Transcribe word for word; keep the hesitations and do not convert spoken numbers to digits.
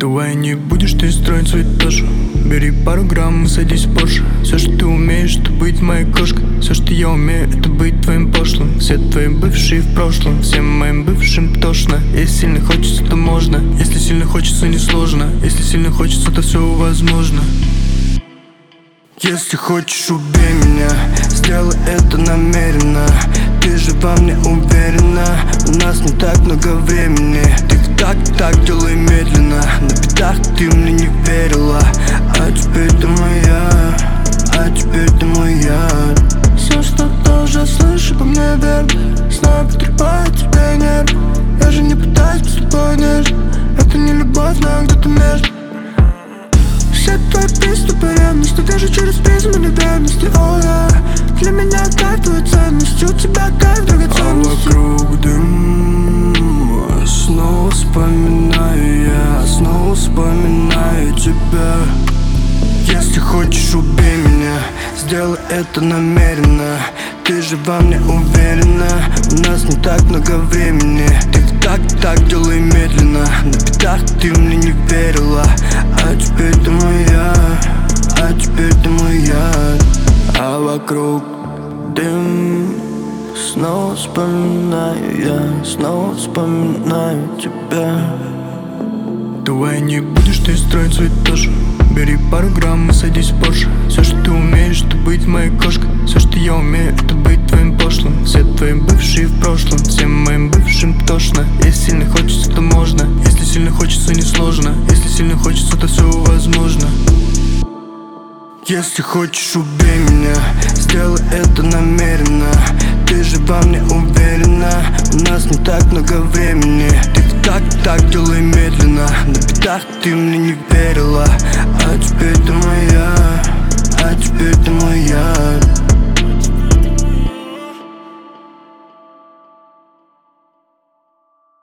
Давай не будешь ты строить свой тоже. Бери пару грамм и садись в Порше. Все, что ты умеешь, это быть моей кошкой. Все, что я умею, это быть твоим пошлым. Все твои бывшие в прошлом, всем моим бывшим тошно. Если сильно хочется, то можно. Если сильно хочется, не сложно. Если сильно хочется, то все возможно. Если хочешь, убей меня, сделай это намеренно. Ты же во мне уверена, у нас не так много времени. Ты так, так делай медленно, на бедах ты мне не верила. А теперь ты моя, а теперь ты моя. Все, что ты уже слышишь, по мне верно. Снова потрепаю тебе нервы. Я же не пытаюсь быть с тобой нежно. Это не любовь, но где-то между. Все твои приступы ревности вижу через призму неверности. О, да, для меня кайф твоя ценность, у тебя кайф драгоценность. А вокруг дым, снова вспоминаю я, снова вспоминаю тебя. Если хочешь, убей меня, сделай это намеренно. Ты же во мне уверена, у нас не так много времени. Ты так, так делай медленно, на бедах ты мне не верила. А теперь ты моя, а теперь ты моя. А вокруг дым, снова вспоминаю я, снова вспоминаю тебя. Давай не будешь ты строить свой тоже. Бери пару грамм и садись в Порше. Все, что ты умеешь, это быть моей кошкой. Все, что я умею, это быть твоим пошлым. Все твои бывшие в прошлом, всем моим бывшим тошно. Если сильно хочется, то можно. Если сильно хочется, не сложно. Если сильно хочется, то все возможно. Если хочешь, убей меня, сделай это намеренно. Ты же во мне уверена, у нас не так много времени. Ты так, так делай медленно, на бедах ты мне не верила. А теперь ты моя.